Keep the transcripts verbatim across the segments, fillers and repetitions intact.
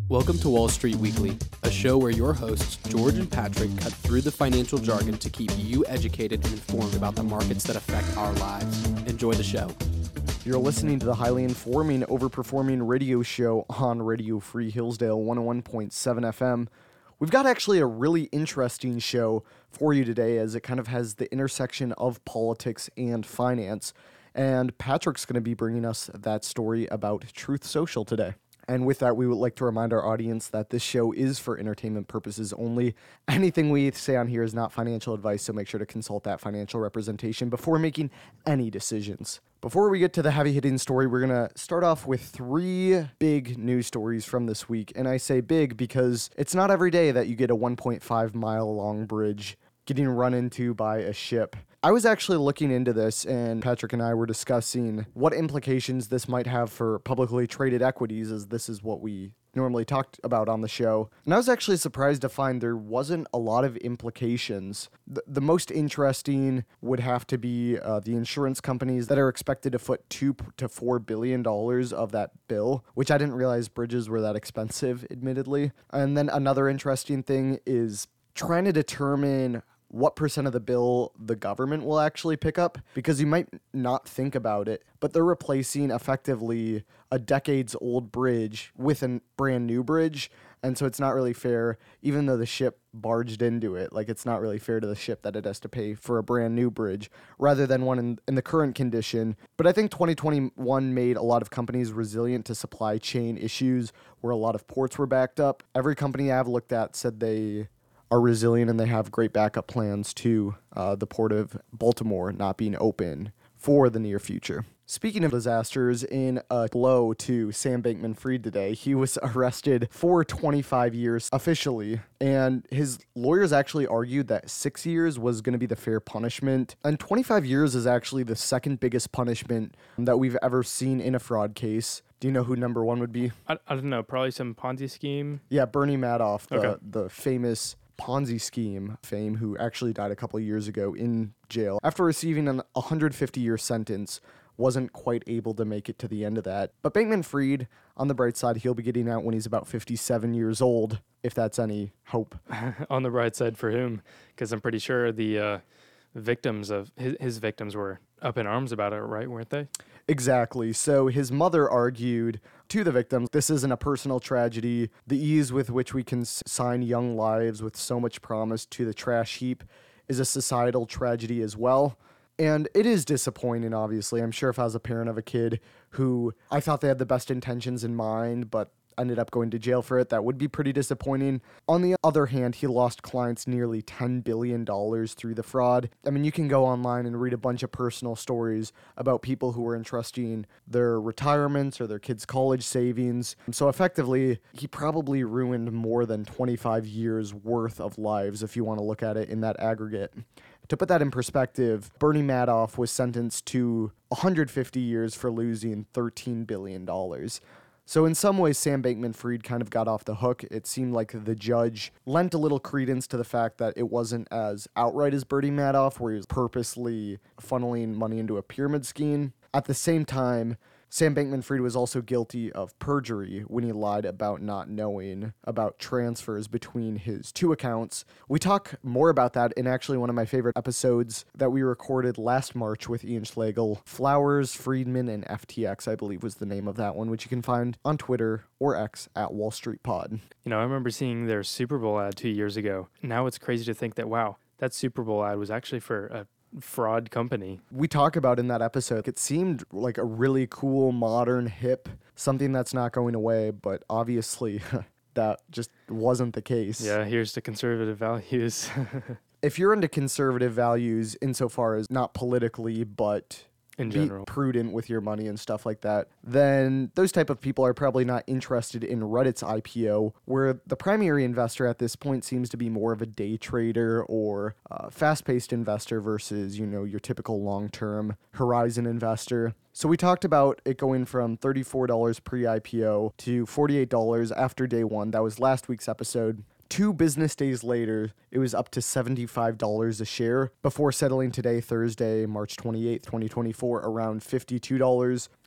Welcome to Wall Street Weekly, a show where your hosts, George and Patrick, cut through the financial jargon to keep you educated and informed about the markets that affect our lives. Enjoy the show. You're listening to the highly informing, overperforming radio show on Radio Free Hillsdale one oh one point seven F M. We've got actually a really interesting show for you today, as it kind of has the intersection of politics and finance. And Patrick's going to be bringing us that story about Truth Social today. And with that, we would like to remind our audience that this show is for entertainment purposes only. Anything we say on here is not financial advice, so make sure to consult that financial representation before making any decisions. Before we get to the heavy-hitting story, we're going to start off with three big news stories from this week. And I say big because it's not every day that you get a one point five mile long bridge getting run into by a ship. I was actually looking into this, and Patrick and I were discussing what implications this might have for publicly traded equities, as this is what we normally talked about on the show. And I was actually surprised to find there wasn't a lot of implications. The, the most interesting would have to be uh, the insurance companies that are expected to foot two to four billion dollars of that bill, which I didn't realize bridges were that expensive, admittedly. And then another interesting thing is trying to determine what percent of the bill the government will actually pick up, because you might not think about it, but they're replacing effectively a decades old bridge with a brand new bridge. And so it's not really fair, even though the ship barged into it, like it's not really fair to the ship that it has to pay for a brand new bridge rather than one in, in the current condition. But I think twenty twenty-one made a lot of companies resilient to supply chain issues where a lot of ports were backed up. Every company I've looked at said they are resilient and they have great backup plans to uh, the port of Baltimore not being open for the near future. Speaking of disasters, in a blow to Sam Bankman-Fried today, he was arrested for twenty-five years officially, and his lawyers actually argued that six years was going to be the fair punishment, and twenty-five years is actually the second biggest punishment that we've ever seen in a fraud case. Do you know who number one would be? I, I don't know, probably some Ponzi scheme? Yeah, Bernie Madoff, the, Okay. the famous Ponzi scheme fame, who actually died a couple of years ago in jail after receiving an one hundred fifty year sentence. Wasn't quite able to make it to the end of that. But Bankman-Fried, on the bright side, he'll be getting out when he's about fifty-seven years old, if that's any hope. On the bright side for him, because I'm pretty sure the uh, victims of his, his victims were up in arms about it, right? Weren't they? Exactly. So his mother argued to the victims, this isn't a personal tragedy. The ease with which we can sign young lives with so much promise to the trash heap is a societal tragedy as well. And it is disappointing, obviously. I'm sure if I was a parent of a kid who I thought they had the best intentions in mind, but ended up going to jail for it, that would be pretty disappointing. On the other hand, he lost clients nearly ten billion dollars through the fraud. I mean, you can go online and read a bunch of personal stories about people who were entrusting their retirements or their kids' college savings. So effectively, he probably ruined more than twenty-five years worth of lives if you want to look at it in that aggregate. To put that in perspective, Bernie Madoff was sentenced to one hundred fifty years for losing thirteen billion dollars. So in some ways, Sam Bankman-Fried kind of got off the hook. It seemed like the judge lent a little credence to the fact that it wasn't as outright as Bernie Madoff, where he was purposely funneling money into a pyramid scheme. At the same time, Sam Bankman-Fried was also guilty of perjury when he lied about not knowing about transfers between his two accounts. We talk more about that in actually one of my favorite episodes that we recorded last March with Ian Schlegel. Flowers, Friedman, and F T X, I believe was the name of that one, which you can find on Twitter or X at Wall Street Pod. You know, I remember seeing their Super Bowl ad two years ago. Now it's crazy to think that, wow, that Super Bowl ad was actually for a fraud company. We talk about in that episode, it seemed like a really cool, modern, hip, something that's not going away, but obviously that just wasn't the case. Yeah, here's the conservative values. If you're into conservative values insofar as not politically, but in be general, prudent with your money and stuff like that, then those type of people are probably not interested in Reddit's I P O, where the primary investor at this point seems to be more of a day trader or a fast-paced investor versus, you know, your typical long-term horizon investor. So we talked about it going from thirty-four dollars pre-I P O to forty-eight dollars after day one. That was last week's episode. Two business days later, it was up to seventy-five dollars a share before settling today, Thursday, March twenty-eighth, twenty twenty-four, around fifty-two dollars.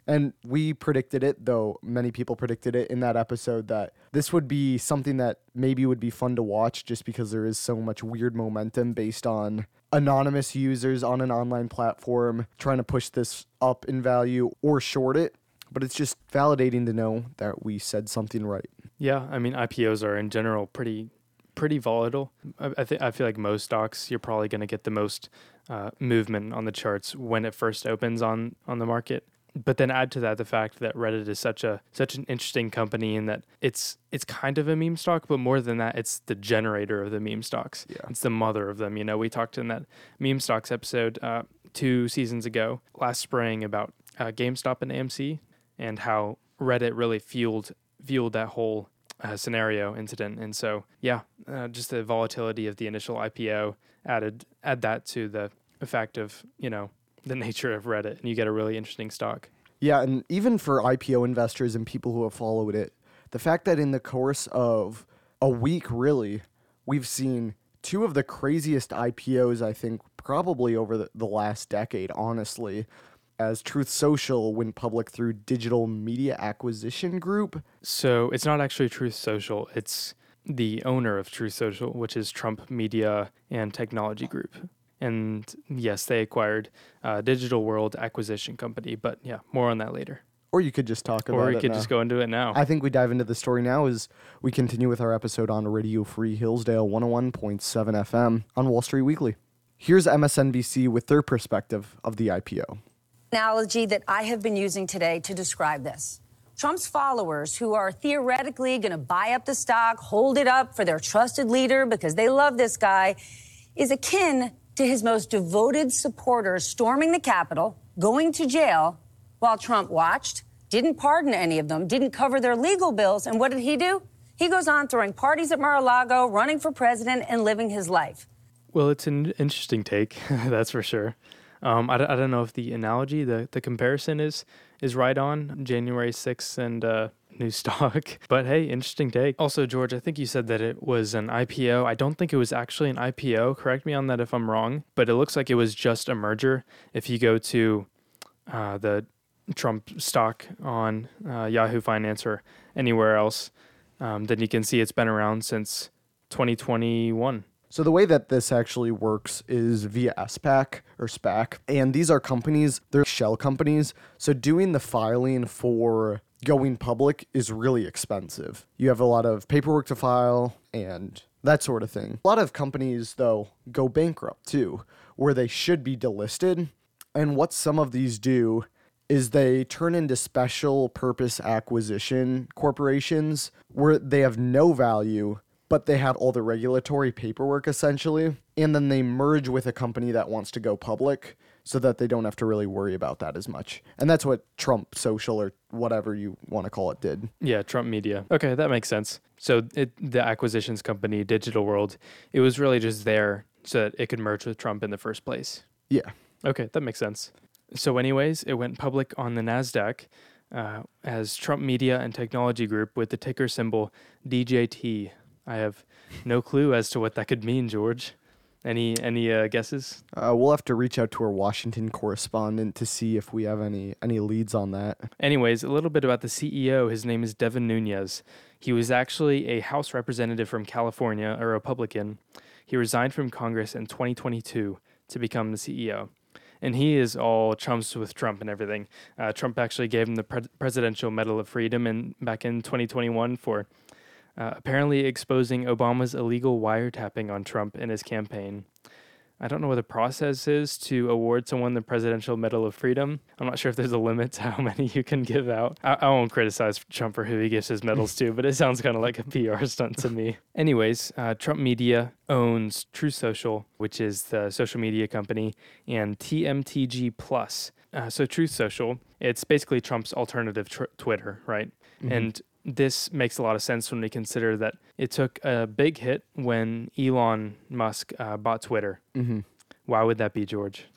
And we predicted it, though many people predicted it in that episode, that this would be something that maybe would be fun to watch just because there is so much weird momentum based on anonymous users on an online platform trying to push this up in value or short it. But it's just validating to know that we said something right. Yeah, I mean, I P Os are in general pretty pretty volatile. I, I, th- I feel like most stocks, you're probably going to get the most uh, movement on the charts when it first opens on, on the market. But then add to that the fact that Reddit is such a such an interesting company in that it's it's kind of a meme stock, but more than that, it's the generator of the meme stocks. Yeah. It's the mother of them. You know, we talked in that meme stocks episode uh, two seasons ago, last spring, about uh, GameStop and A M C and how Reddit really fueled fueled that whole uh, scenario incident. And so, yeah, uh, just the volatility of the initial I P O added add that to the fact of, you know, the nature of Reddit, and you get a really interesting stock. Yeah, and even for I P O investors and people who have followed it, the fact that in the course of a week, really, we've seen two of the craziest I P Os, I think, probably over the, the last decade, honestly, as Truth Social went public through Digital Media Acquisition Group. So it's not actually Truth Social, it's the owner of Truth Social, which is Trump Media and Technology Group. And yes, they acquired uh, Digital World Acquisition Company, but yeah, more on that later. Or you could just talk about it Or we could now. just go into it now. I think we dive into the story now as we continue with our episode on Radio Free Hillsdale one oh one point seven F M on Wall Street Weekly. Here's M S N B C with their perspective of the I P O. Analogy that I have been using today to describe this. Trump's followers, who are theoretically going to buy up the stock, hold it up for their trusted leader because they love this guy, is akin to his most devoted supporters storming the Capitol, going to jail, while Trump watched, didn't pardon any of them, didn't cover their legal bills, and what did he do? He goes on throwing parties at Mar-a-Lago, running for president, and living his life. Well, it's an interesting take, that's for sure. Um, I, d- I don't know if the analogy, the, the comparison is is right on January sixth and uh, new stock. But hey, interesting take. Also, George, I think you said that it was an I P O. I don't think it was actually an I P O. Correct me on that if I'm wrong. But it looks like it was just a merger. If you go to uh, the Trump stock on uh, Yahoo Finance or anywhere else, um, then you can see it's been around since twenty twenty-one. So the way that this actually works is via SPAC or SPAC, and these are companies, they're shell companies, so doing the filing for going public is really expensive. You have a lot of paperwork to file and that sort of thing. A lot of companies, though, go bankrupt too, where they should be delisted, and what some of these do is they turn into special purpose acquisition corporations where they have no value, but they have all the regulatory paperwork essentially, and then they merge with a company that wants to go public so that they don't have to really worry about that as much. And that's what Trump Social or whatever you want to call it did. Yeah, Trump Media. Okay, that makes sense. So it, the acquisitions company, Digital World, it was really just there so that it could merge with Trump in the first place. Yeah. Okay, that makes sense. So anyways, it went public on the NASDAQ uh, as Trump Media and Technology Group with the ticker symbol D J T. I have no clue as to what that could mean, George. Any any uh, guesses? Uh, we'll have to reach out to our Washington correspondent to see if we have any, any leads on that. Anyways, a little bit about the C E O. His name is Devin Nunes. He was actually a House representative from California, a Republican. He resigned from Congress in twenty twenty-two to become the C E O. And he is all chums with Trump and everything. Uh, Trump actually gave him the Pre- Presidential Medal of Freedom in, back in twenty twenty-one for uh, apparently exposing Obama's illegal wiretapping on Trump in his campaign. I don't know what the process is to award someone the Presidential Medal of Freedom. I'm not sure if there's a limit to how many you can give out. I, I won't criticize Trump for who he gives his medals to, but it sounds kind of like a P R stunt to me. Anyways, uh, Trump Media owns Truth Social, which is the social media company, and T M T G Plus. Uh, so Truth Social, it's basically Trump's alternative tr- Twitter, right? Mm-hmm. And this makes a lot of sense when we consider that it took a big hit when Elon Musk uh, bought Twitter. Mm-hmm. Why would that be, George?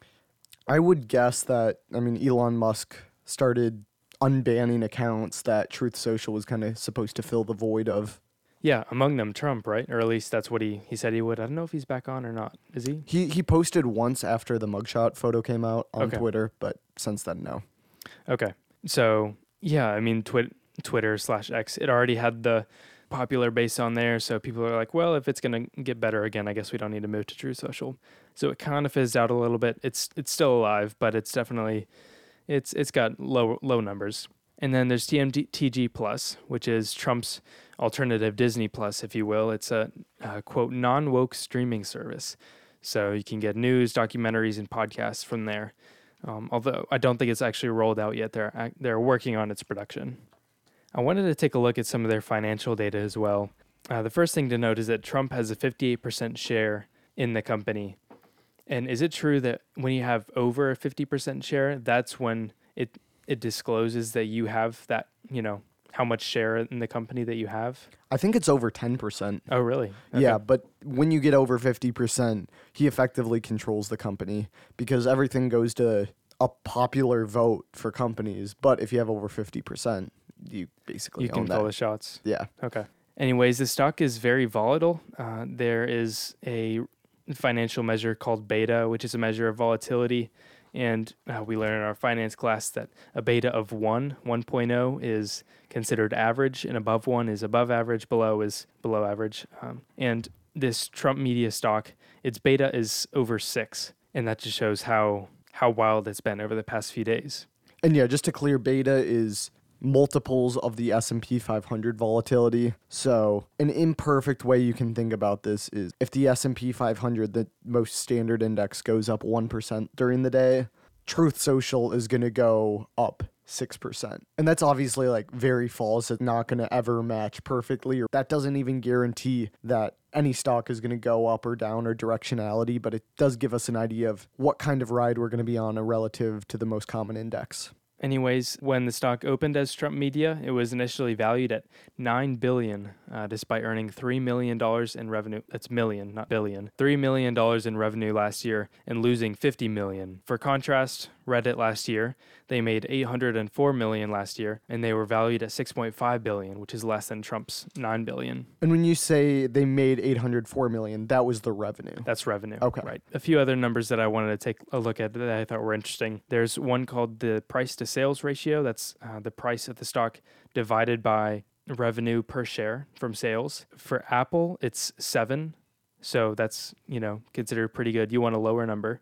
I would guess that, I mean, Elon Musk started unbanning accounts that Truth Social was kind of supposed to fill the void of. Yeah, among them Trump, right? Or at least that's what he, he said he would. I don't know if he's back on or not. Is he? He he posted once after the mugshot photo came out on Okay. Twitter, but since then, no. Okay. So yeah, I mean, Twi- Twitter slash X, it already had the popular base on there. So people are like, well, if it's going to get better again, I guess we don't need to move to Truth Social. So it kind of fizzed out a little bit. It's it's still alive, but it's definitely, it's it's got low low numbers. And then there's T M T G Plus, which is Trump's alternative Disney Plus, if you will. It's a, a quote, non-woke streaming service. So you can get news, documentaries, and podcasts from there. Um, although I don't think it's actually rolled out yet. They're they're working on its production. I wanted to take a look at some of their financial data as well. Uh, the first thing to note is that Trump has a fifty-eight percent share in the company. And is it true that when you have over a fifty percent share, that's when it it discloses that you have that, you know, how much share in the company that you have? I think it's over ten percent. Oh, really? Okay. Yeah, but when you get over fifty percent, he effectively controls the company because everything goes to a popular vote for companies. But if you have over fifty percent, you basically You own can call that. the shots. Yeah. Okay. Anyways, the stock is very volatile. Uh, there is a financial measure called beta, which is a measure of volatility. And uh, we learned in our finance class that a beta of one, one point oh, is considered average, and above one is above average, below is below average. Um, and this Trump media stock, its beta is over six, and that just shows how how wild it's been over the past few days. And yeah, just to clear, beta is multiples of the S and P five hundred volatility. So an imperfect way you can think about this is if the S and P five hundred, the most standard index, goes up one percent during the day, Truth Social is going to go up six percent. And that's obviously like very false. It's not going to ever match perfectly. Or that doesn't even guarantee that any stock is going to go up or down or directionality, but it does give us an idea of what kind of ride we're going to be on relative to the most common index. Anyways, when the stock opened as Trump Media, it was initially valued at nine billion dollars, uh, despite earning three million dollars in revenue. That's million, not billion. three million dollars in revenue last year and losing fifty million dollars. For contrast, Reddit last year, they made eight hundred four million dollars last year, and they were valued at six point five billion dollars, which is less than Trump's nine billion dollars. And when you say they made eight hundred four million dollars, that was the revenue. That's revenue. Okay. Right. A few other numbers that I wanted to take a look at that I thought were interesting. There's one called the price to sales ratio. That's uh, the price of the stock divided by revenue per share from sales. For Apple, it's seven. So that's, you know, considered pretty good. You want a lower number.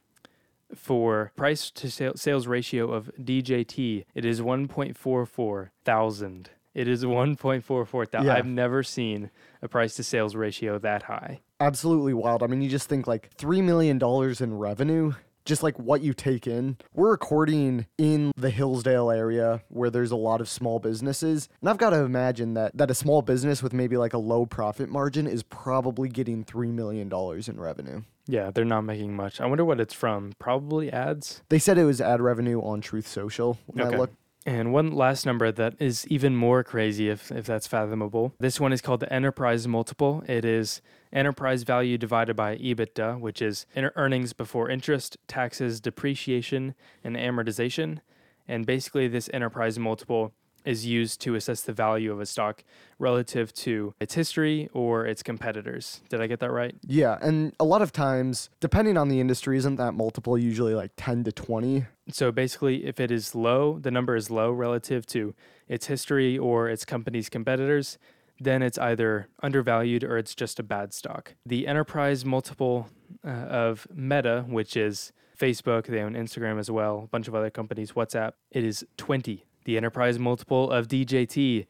For price to sales ratio of D J T, it is one point four four thousand. It is one point four four thousand. Yeah. I've never seen a price to sales ratio that high. Absolutely wild. I mean, you just think like three million dollars in revenue, just like what you take in. We're recording in the Hillsdale area where there's a lot of small businesses. And I've got to imagine that, that a small business with maybe like a low profit margin is probably getting three million dollars in revenue. Yeah, they're not making much. I wonder what it's from. Probably ads. They said it was ad revenue on Truth Social when Okay. I looked. And one last number that is even more crazy, if, if that's fathomable. This one is called the enterprise multiple. It is enterprise value divided by EBITDA, which is inter- earnings before interest, taxes, depreciation, and amortization. And basically, this enterprise multiple is used to assess the value of a stock relative to its history or its competitors. Did I get that right? Yeah, and a lot of times, depending on the industry, isn't that multiple usually like ten to twenty? So basically, if it is low, the number is low relative to its history or its company's competitors, then it's either undervalued or it's just a bad stock. The enterprise multiple uh, of Meta, which is Facebook, they own Instagram as well, a bunch of other companies, WhatsApp, it is twenty. The enterprise multiple of D J T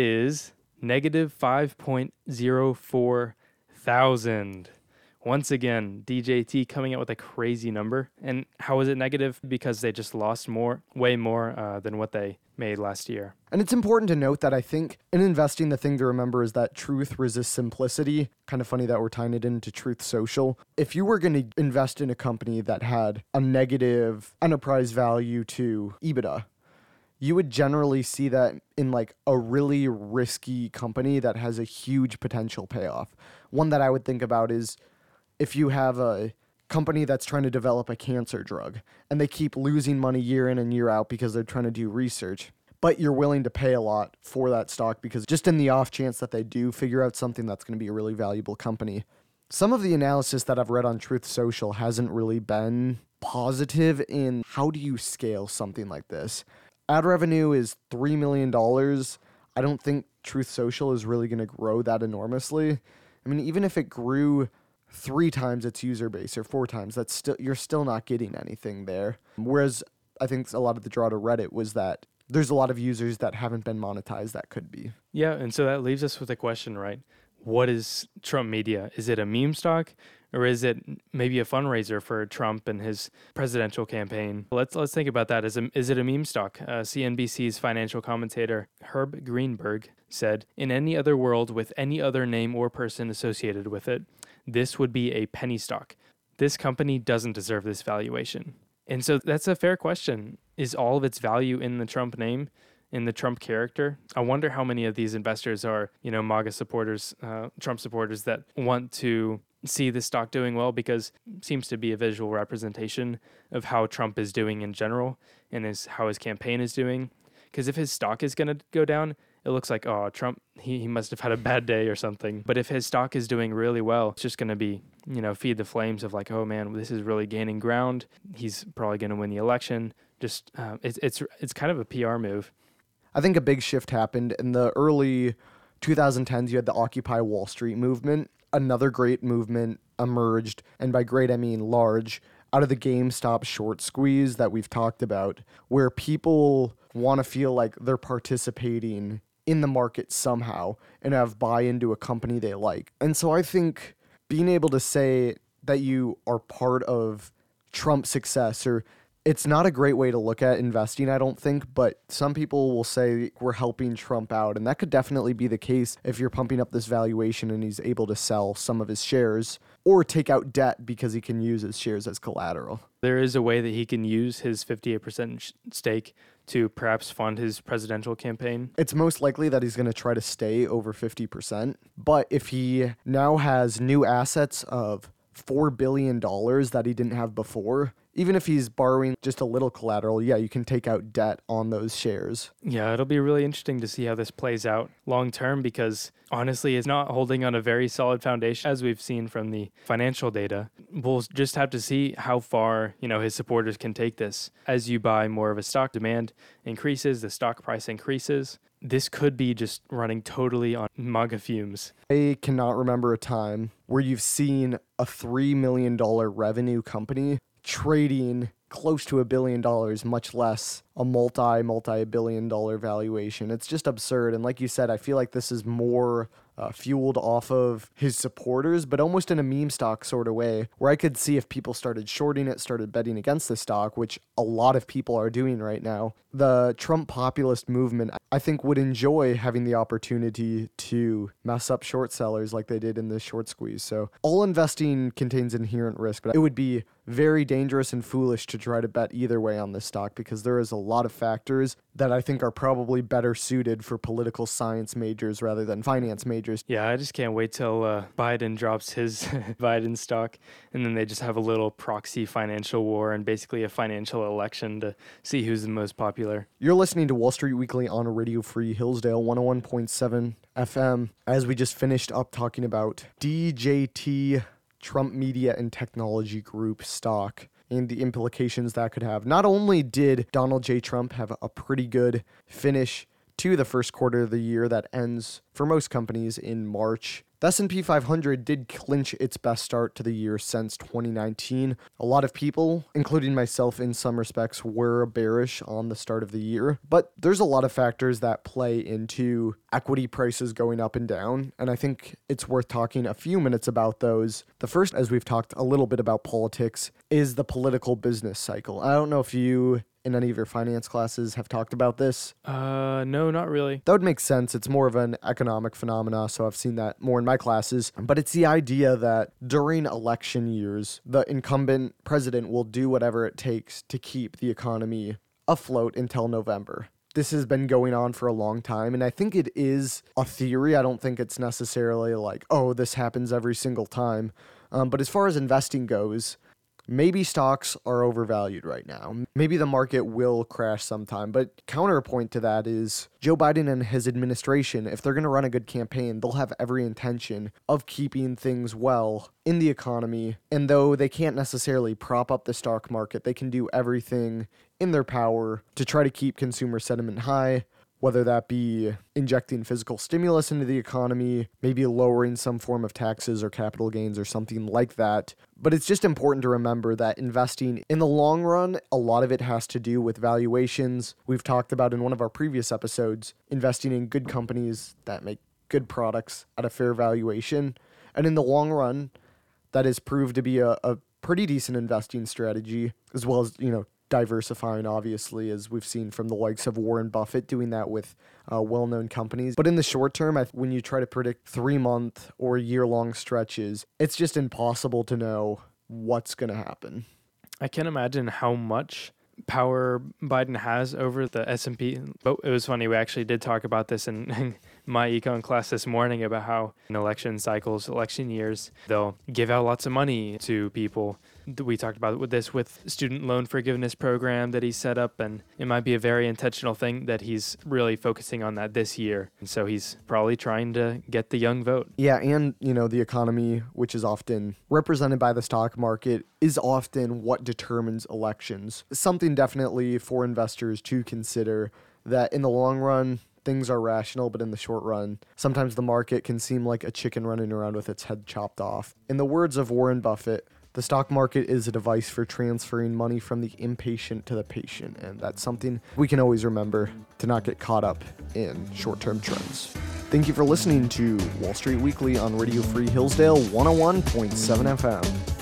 is negative five point oh four thousand. Once again, D J T coming out with a crazy number. And how is it negative? Because they just lost more, way more uh, than what they made last year. And it's important to note that I think in investing, the thing to remember is that truth resists simplicity. Kind of funny that we're tying it into Truth Social. If you were going to invest in a company that had a negative enterprise value to EBITDA, you would generally see that in like a really risky company that has a huge potential payoff. One that I would think about is if you have a company that's trying to develop a cancer drug and they keep losing money year in and year out because they're trying to do research, but you're willing to pay a lot for that stock because just in the off chance that they do figure out something that's going to be a really valuable company. Some of the analysis that I've read on Truth Social hasn't really been positive in how do you scale something like this. ad revenue is three million dollars. I don't think Truth Social is really going to grow that enormously. I mean, even if it grew three times its user base or four times, that's still you're still not getting anything there. Whereas I think a lot of the draw to Reddit was that there's a lot of users that haven't been monetized that could be. Yeah, and so that leaves us with a question, right? What is Trump Media? Is it a meme stock, or is it maybe a fundraiser for Trump and his presidential campaign? Let's let's think about that. Is, a, is it a meme stock? Uh, C N B C's financial commentator Herb Greenberg said, "In any other world with any other name or person associated with it, this would be a penny stock. This company doesn't deserve this valuation." And so that's a fair question. Is all of its value in the Trump name, in the Trump character? I wonder how many of these investors are, you know, MAGA supporters, uh, Trump supporters that want to see the stock doing well, because it seems to be a visual representation of how Trump is doing in general and his, how his campaign is doing. Because if his stock is going to go down, it looks like, oh, Trump, he, he must have had a bad day or something. But if his stock is doing really well, it's just going to be, you know, feed the flames of like, oh man, this is really gaining ground. He's probably going to win the election. Just, uh, it's it's it's kind of a P R move. I think a big shift happened in the early twenty tens. You had the Occupy Wall Street movement. Another great movement emerged, and by great I mean large, out of the GameStop short squeeze that we've talked about, where people want to feel like they're participating in the market somehow and have buy into a company they like. And so I think being able to say that you are part of Trump's success, or it's not a great way to look at investing, I don't think, but some people will say we're helping Trump out, and that could definitely be the case if you're pumping up this valuation and he's able to sell some of his shares or take out debt because he can use his shares as collateral. There is a way that he can use his fifty-eight percent sh- stake to perhaps fund his presidential campaign. It's most likely that he's going to try to stay over fifty percent, but if he now has new assets of four billion dollars that he didn't have before, even if he's borrowing just a little collateral, yeah, you can take out debt on those shares. Yeah, it'll be really interesting to see how this plays out long term, because honestly, it's not holding on a very solid foundation, as we've seen from the financial data. We'll just have to see how far, you know, his supporters can take this. As you buy more of a stock, demand increases, the stock price increases. This could be just running totally on MAGA fumes. I cannot remember a time where you've seen a three million dollars revenue company trading close to a billion dollars, much less a multi, multi-billion dollar valuation. It's just absurd. And like you said, I feel like this is more uh, fueled off of his supporters, but almost in a meme stock sort of way, where I could see if people started shorting it, started betting against the stock, which a lot of people are doing right now. The Trump populist movement, I think, would enjoy having the opportunity to mess up short sellers like they did in this short squeeze. So all investing contains inherent risk, but it would be very dangerous and foolish to try to bet either way on this stock, because there is a lot of factors that I think are probably better suited for political science majors rather than finance majors. Yeah, I just can't wait till uh, Biden drops his Biden stock, and then they just have a little proxy financial war and basically a financial election to see who's the most popular. You're listening to Wall Street Weekly on Radio Free Hillsdale one oh one point seven F M, as we just finished up talking about D J T, Trump Media and Technology Group stock, and the implications that could have. Not only did Donald J. Trump have a pretty good finish to the first quarter of the year that ends for most companies in March, the S and P five hundred did clinch its best start to the year since twenty nineteen. A lot of people, including myself in some respects, were bearish on the start of the year, but there's a lot of factors that play into equity prices going up and down, and I think it's worth talking a few minutes about those. The first, as we've talked a little bit about politics, is the political business cycle. I don't know if you in any of your finance classes have talked about this? Uh, no, not really. That would make sense. It's more of an economic phenomena, so I've seen that more in my classes. But it's the idea that during election years, the incumbent president will do whatever it takes to keep the economy afloat until November. This has been going on for a long time, and I think it is a theory. I don't think it's necessarily like, oh, this happens every single time. Um, but as far as investing goes, maybe stocks are overvalued right now. Maybe the market will crash sometime. But counterpoint to that is Joe Biden and his administration, if they're going to run a good campaign, they'll have every intention of keeping things well in the economy. And though they can't necessarily prop up the stock market, they can do everything in their power to try to keep consumer sentiment high, whether that be injecting physical stimulus into the economy, maybe lowering some form of taxes or capital gains or something like that. But it's just important to remember that investing in the long run, a lot of it has to do with valuations. We've talked about in one of our previous episodes, investing in good companies that make good products at a fair valuation. And in the long run, that has proved to be a, a pretty decent investing strategy, as well as, you know, diversifying, obviously, as we've seen from the likes of Warren Buffett doing that with uh, well-known companies. But in the short term, I, when you try to predict three-month or year-long stretches, it's just impossible to know what's going to happen. I can't imagine how much power Biden has over the S and P. But it was funny, we actually did talk about this in, in my econ class this morning about how in election cycles, election years, they'll give out lots of money to people. We talked about with this with student loan forgiveness program that he set up, and it might be a very intentional thing that he's really focusing on that this year. And so he's probably trying to get the young vote. Yeah, and, you know, the economy, which is often represented by the stock market, is often what determines elections. Something definitely for investors to consider, that in the long run, things are rational, but in the short run, sometimes the market can seem like a chicken running around with its head chopped off. In the words of Warren Buffett, the stock market is a device for transferring money from the impatient to the patient, and that's something we can always remember to not get caught up in short-term trends. Thank you for listening to Wall Street Weekly on Radio Free Hillsdale one oh one point seven F M.